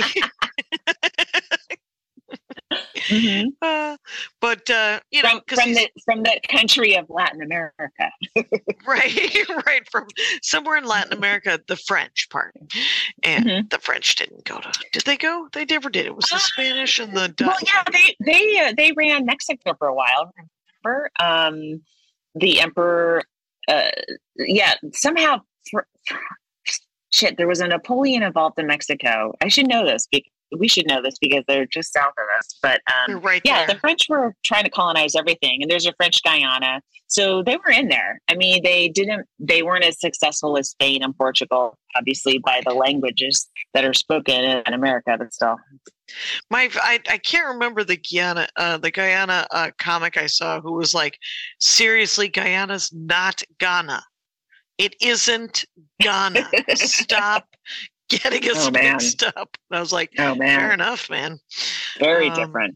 Mhm. But from the country of Latin America. right from somewhere in Latin America, the French part, and the French didn't go to. Did they go? They never did. It was the Spanish and the Dutch. Well, yeah, they ran Mexico for a while. Remember, the emperor? Somehow. Shit, there was a Napoleon involved in Mexico. I should know this. We should know this because they're just south of us. But They're right yeah, there. the French were trying to colonize everything, and there's a French Guyana, so they were in there. I mean, they weren't as successful as Spain and Portugal, obviously, by the languages that are spoken in America. But still, I can't remember the Guyana comic I saw who was like, seriously, Guyana's not Ghana. It isn't Ghana. Stop getting us mixed up. And I was like, fair enough, man. Very different.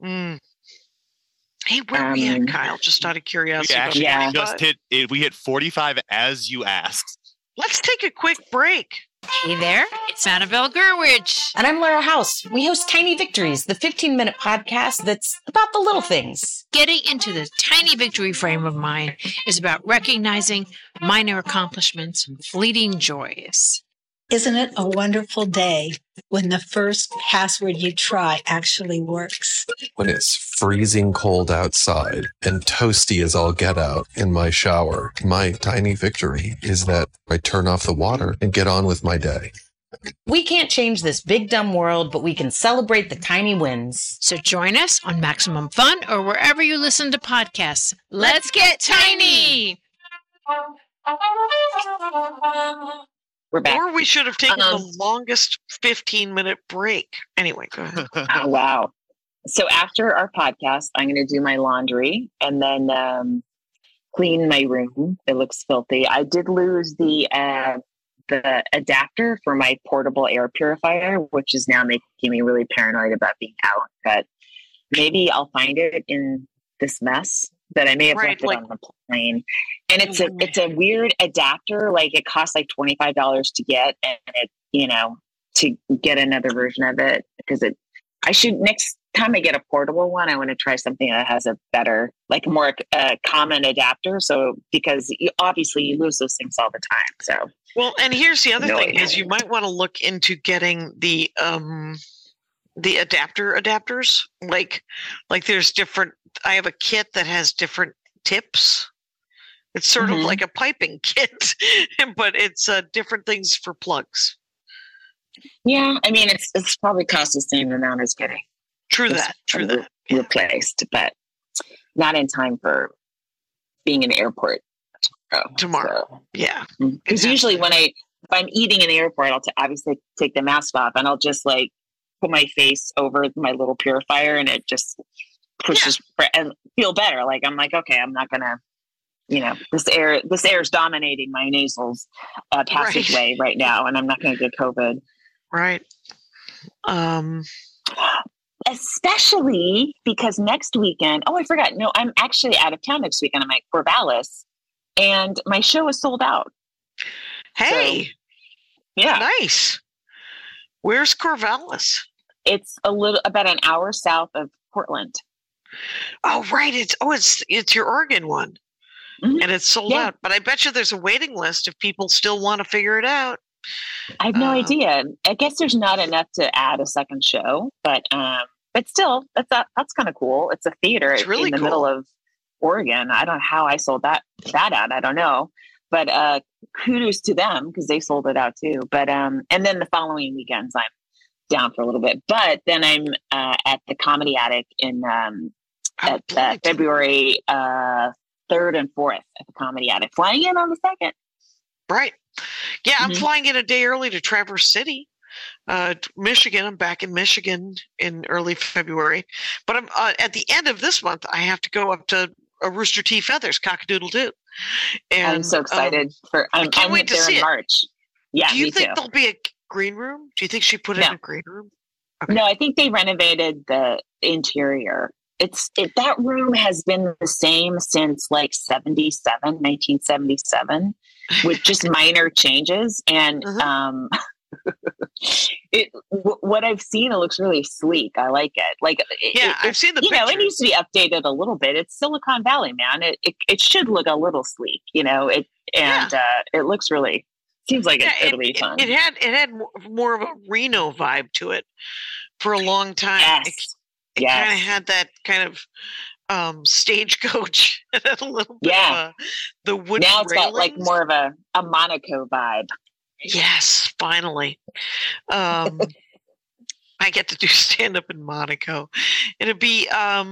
Hey, where are we at, Kyle? Just out of curiosity. We actually we hit 45 as you asked. Let's take a quick break. Hey there, it's Annabelle Gurwitch. And I'm Laura House. We host Tiny Victories, the 15-minute podcast that's about the little things. Getting into the tiny victory frame of mind is about recognizing minor accomplishments and fleeting joys. Isn't it a wonderful day when the first password you try actually works? When it's freezing cold outside and toasty as all get out in my shower, my tiny victory is that I turn off the water and get on with my day. We can't change this big dumb world, but we can celebrate the tiny wins. So join us on Maximum Fun or wherever you listen to podcasts. Let's get tiny! We're back. Or we should have taken the longest 15-minute break. Anyway, go ahead. Oh, wow. So after our podcast, I'm going to do my laundry and then clean my room. It looks filthy. I did lose the adapter for my portable air purifier, which is now making me really paranoid about being out. But maybe I'll find it in this mess that I may have left it on the plane. And it's a weird adapter. Like it costs like $25 to get, and it, to get another version of it because it I should, next time I get a portable one, I want to try something that has a better, like more common adapter. So, because obviously you lose those things all the time. So, well, and here's the other No thing: idea. is you might want to look into getting the adapters. Like there's different. I have a kit that has different tips. It's sort of like a piping kit, but it's different things for plugs. yeah, I mean, it's probably cost the same amount as getting True this that. replaced, but not in time for being in the airport Tomorrow. Yeah. Because usually if I'm eating in the airport, I'll obviously take the mask off and I'll just like put my face over my little purifier and it just pushes and feel better. Like I'm like, okay, I'm not gonna, this air is dominating my nasal passageway right now, and I'm not gonna get COVID. Right. Especially because next weekend, I forgot. No, I'm actually out of town next weekend. I'm at Corvallis, and my show is sold out. Hey. So, yeah. Nice. Where's Corvallis? It's about an hour south of Portland. Oh, right. It's your Oregon one. Mm-hmm. And it's sold out. But I bet you there's a waiting list if people still want to figure it out. I have no idea. I guess there's not enough to add a second show, but still, that's kind of cool. It's a theater really in the middle of Oregon. I don't know how I sold that out. I don't know, but kudos to them because they sold it out too. But and then the following weekends I'm down for a little bit. But then I'm at the Comedy Attic in February 3rd and 4th at the Comedy Attic, flying in on the 2nd. Right. Yeah, I'm flying in a day early to Traverse City, Michigan. I'm back in Michigan in early February. But I'm at the end of this month, I have to go up to Rooster T. Feathers, Cock-a-Doodle-Doo. And I'm so excited I can't wait to see in March. Yeah, do you think too. there'll be a green room? Do you think she put in a green room? Okay. No, I think they renovated the interior. That room has been the same since like 1977, with just minor changes. And what I've seen, it looks really sleek. I like it. Like, I've seen the pictures. It needs to be updated a little bit. It's Silicon Valley, man. It should look a little sleek, it looks really. Seems like it'll be fun. It had more of a Reno vibe to it for a long time. Yes. It kind of had that kind of stagecoach and a little bit of the wooden Now it's railings. got like more of a Monaco vibe. Yes, finally. I get to do stand up in Monaco. It'd be I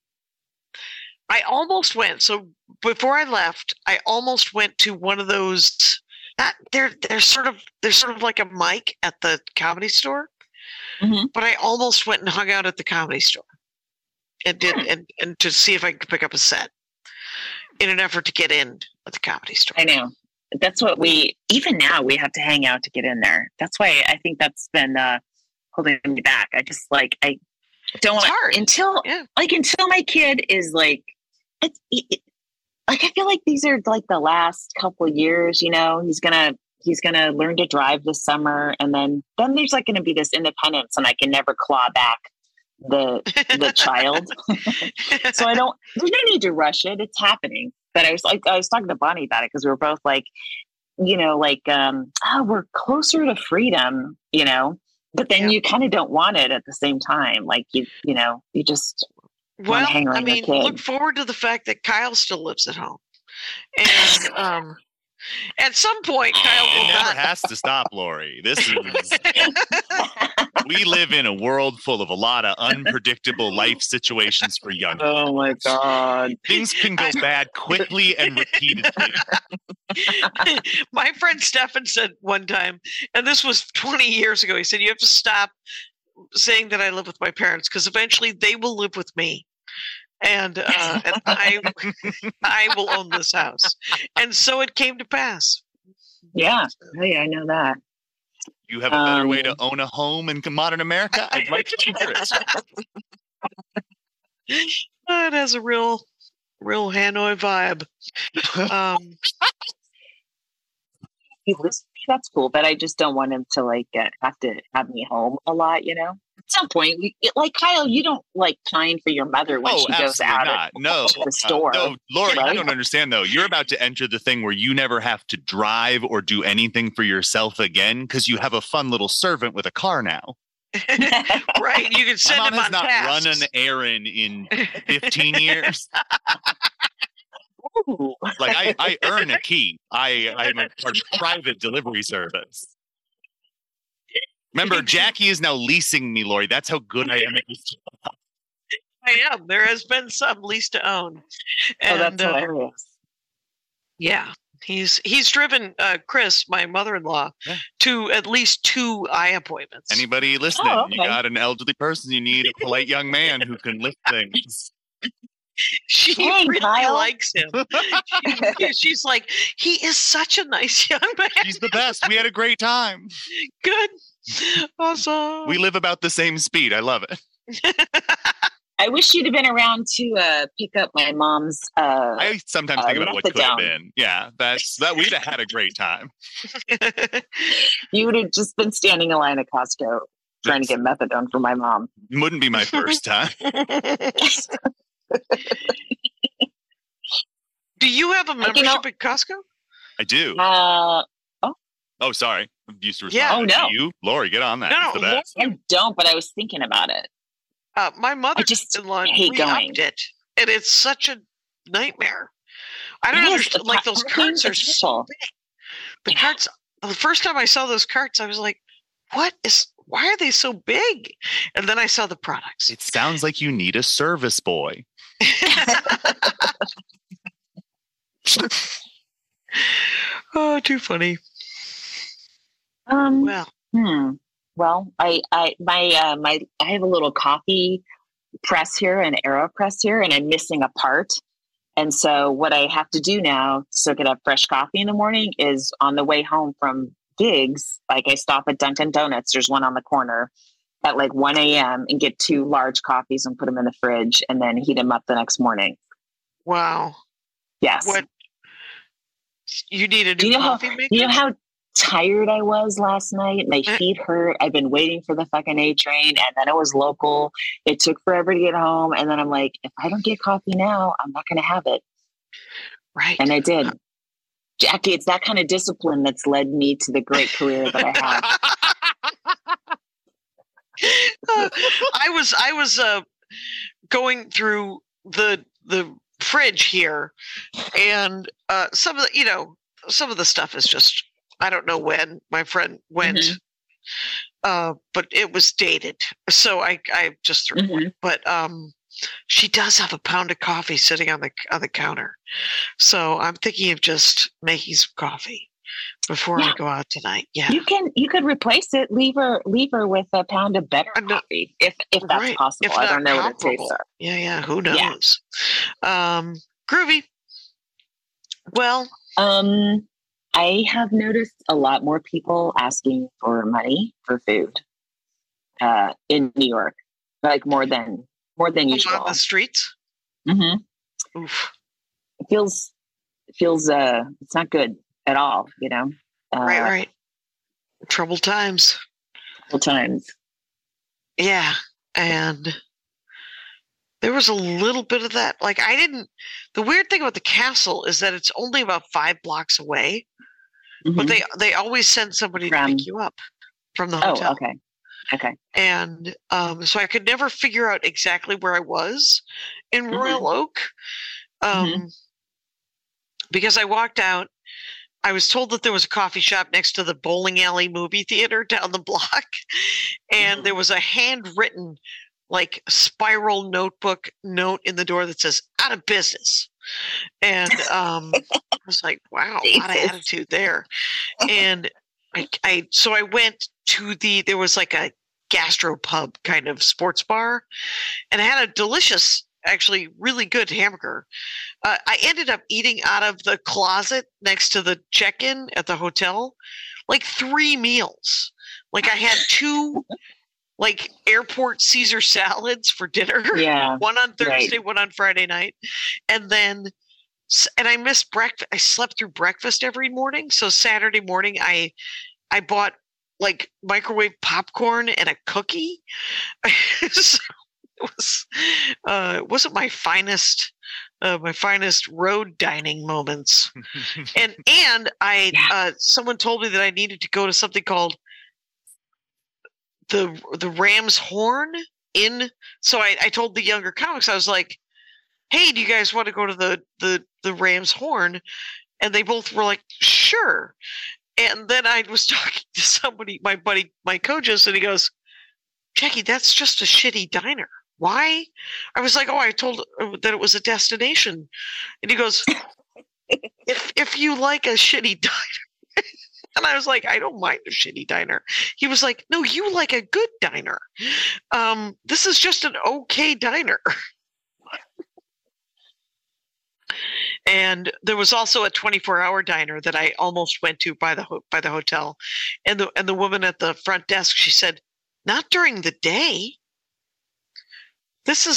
almost went. So before I left, I almost went to one of those. They're sort of like a mic at the Comedy Store. Mm-hmm. But I almost went and hung out at the Comedy Store and and to see if I could pick up a set in an effort to get in at the Comedy Store. I know. That's what even now we have to hang out to get in there. That's why I think that's been holding me back. I just I don't want until my kid is like, I feel like these are like the last couple of years, he's gonna learn to drive this summer, and then there's like gonna be this independence, and I can never claw back the child. So there's no need to rush it. It's happening. But I was talking to Bonnie about it because we were both like, we're closer to freedom, but then you kind of don't want it at the same time. Like you just want to hang around your kid. Look forward to the fact that Kyle still lives at home, and at some point, Kyle will never has to stop, Lori. We live in a world full of a lot of unpredictable life situations for young people. Oh my God. Things can go bad quickly and repeatedly. My friend Stefan said one time, and this was 20 years ago, he said, you have to stop saying that I live with my parents because eventually they will live with me. And I will own this house. And so it came to pass. Yeah. Oh, yeah, I know that. You have a better way to own a home in modern America? I'd like to hear it. It has a real Hanoi vibe. That's cool, but I just don't want him to have to have me home a lot, some point, like Kyle, you don't like pine for your mother when she goes out to the store. No, Lori, right? I don't understand though. You're about to enter the thing where you never have to drive or do anything for yourself again because you have a fun little servant with a car now. Right, you can send My him mom has on not tasks. run an errand in 15 years. Ooh. Like I earn a key. I'm a private delivery service. Remember, Jackie is now leasing me, Lori. That's how good I am at this job. I am. There has been some lease to own. Oh, that's hilarious. Yeah. He's driven Chris, my mother-in-law, to at least 2 eye appointments. Anybody listening? Oh, okay. You got an elderly person. You need a polite young man who can lift things. She Dang, really Kyle. likes him. She's like, he is such a nice young man. He's the best. We had a great time. Good. Awesome. We live about the same speed. I love it. I wish you'd have been around to pick up my mom's. I sometimes think about what could have methadone. been. Yeah, that we'd have had a great time. You would have just been standing in line at Costco trying to get methadone for my mom. Wouldn't be my first time. Do you have a membership at Costco? I do. Oh, sorry. I'm used to Yeah. responding Oh, no. to you. Lori, get on that. No, It's the best. I don't, but I was thinking about it. My mother-in-law hate going. re-upped it, and it's such a nightmare. I don't It is. understand. Like those carts are so awful. big. The carts. The first time I saw those carts, I was like, why are they so big? And then I saw the products. It sounds like you need a service boy. Oh, too funny. Well, Well, Well, I have a little coffee press here, an AeroPress here, and I'm missing a part. And so what I have to do now so I could have fresh coffee in the morning is on the way home from gigs, like I stop at Dunkin' Donuts. There's one on the corner at like 1 a.m. and get 2 large coffees and put them in the fridge and then heat them up the next morning. wow. Yes. What? You need a Do new you know coffee how, maker? you know how tired I was last night? My feet hurt. I've been waiting for the fucking A train and then it was local. It took forever to get home. And then I'm like, if I don't get coffee now, I'm not going to have it. Right. And I did. Jackie, it's that kind of discipline that's led me to the great career that I have. I was going through the fridge here, and some of the stuff is just, I don't know when my friend went, but it was dated, so I just threw it away. But she does have a pound of coffee sitting on the counter, so I'm thinking of just making some coffee before I go out tonight. Yeah, you could replace it. Leave her with a pound of better coffee if that's Right. possible. If I not don't know what it comparable. tastes are. Yeah. Who knows? Groovy. Well, I have noticed a lot more people asking for money for food in New York, like more than usual. on the streets. Mm-hmm. Oof. It feels it's not good at all, you know. Right. Troubled times. Troubled times. Yeah, and there was a little bit of that. Like the weird thing about the castle is that it's only about 5 blocks away, but they always send somebody to pick you up from the hotel. Oh, okay. And so I could never figure out exactly where I was in Royal Oak, because I walked out. I was told that there was a coffee shop next to the bowling alley movie theater down the block, and there was a handwritten, like, spiral notebook note in the door that says "out of business," and I was like, "Wow, a lot of attitude there." And so I went to there was like a gastropub kind of sports bar, and it had a delicious, actually really good hamburger. I ended up eating out of the closet next to the check-in at the hotel, like 3 meals. Like I had 2 like airport Caesar salads for dinner. Yeah. One on Thursday, one on Friday night. And I missed breakfast. I slept through breakfast every morning. So Saturday morning, I bought like microwave popcorn and a cookie. So it wasn't my finest road dining moments. and I someone told me that I needed to go to something called the Ram's Horn Inn. So I told the younger comics, I was like, hey, do you guys want to go to the Ram's Horn? And they both were like, sure. And then I was talking to somebody, my buddy, my co-host, and he goes, Jackie, that's just a shitty diner. Why? I was like, oh, I told that it was a destination. And he goes, if you like a shitty diner. And I was like, I don't mind a shitty diner. He was like, no, you like a good diner. This is just an okay diner. And there was also a 24-hour diner that I almost went to by the hotel. And the woman at the front desk, she said, not during the day. That's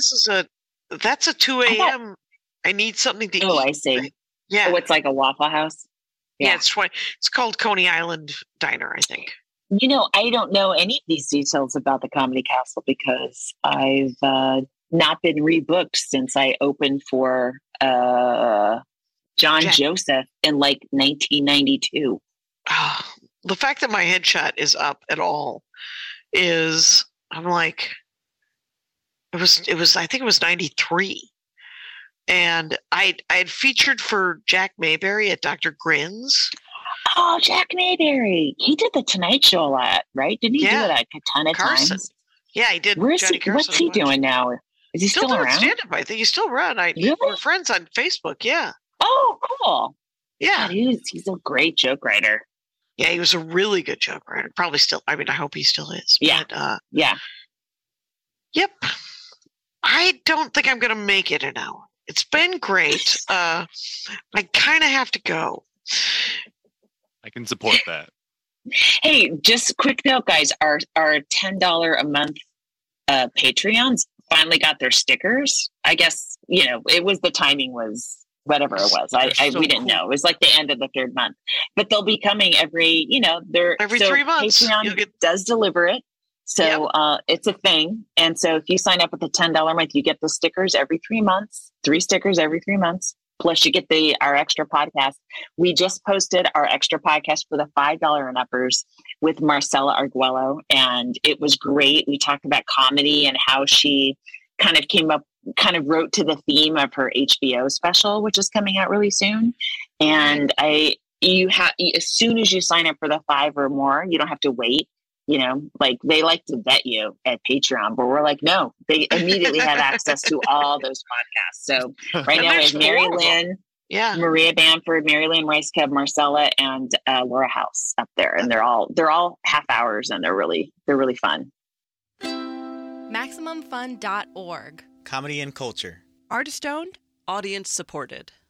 a 2 a.m. I need something to eat. Oh, I see. Yeah. Oh, it's like a Waffle House. Yeah, it's called Coney Island Diner, I think. You know, I don't know any of these details about the Comedy Castle because I've not been rebooked since I opened for John Joseph in like 1992. The fact that my headshot is up at all is, I'm like, it was I think it was 93. And I had featured for Jack Mayberry at Dr. Grin's. Oh, Jack Mayberry. He did the Tonight Show a lot, right? Didn't he do it like a ton of times? Yeah, he did. What's he doing now? Is he still around? Stand-up, I think he's still around. We're friends on Facebook, yeah. Oh, cool. Yeah. God, he's a great joke writer. Yeah, he was a really good joke writer. Probably still, I mean, I hope he still is. Yeah. But, yeah. Yep. I don't think I'm going to make it an hour. It's been great. I kind of have to go. I can support that. Hey, just quick note, guys. Our $10 a month Patreons finally got their stickers. I guess, you know, the timing was whatever it was. We didn't know. It was like the end of the third month. But they'll be coming every 3 months. Patreon does deliver it. So it's a thing. And so if you sign up with the $10 a month, you get the stickers every 3 months, 3 stickers every 3 months. Plus you get our extra podcast. We just posted our extra podcast for the $5 and uppers with Marcella Arguello. And it was great. We talked about comedy and how she kind of wrote to the theme of her HBO special, which is coming out really soon. And as soon as you sign up for the $5 or more, you don't have to wait. You know, like they like to vet you at Patreon, but we're like, no, they immediately have access to all those podcasts. So right now we have Mary Lynn, Maria Bamford, Mary Lynn Rice Cub, Marcella, and Laura House up there. And they're all half hours and they're really fun. MaximumFun.org. Comedy and culture. Artist owned. Audience supported.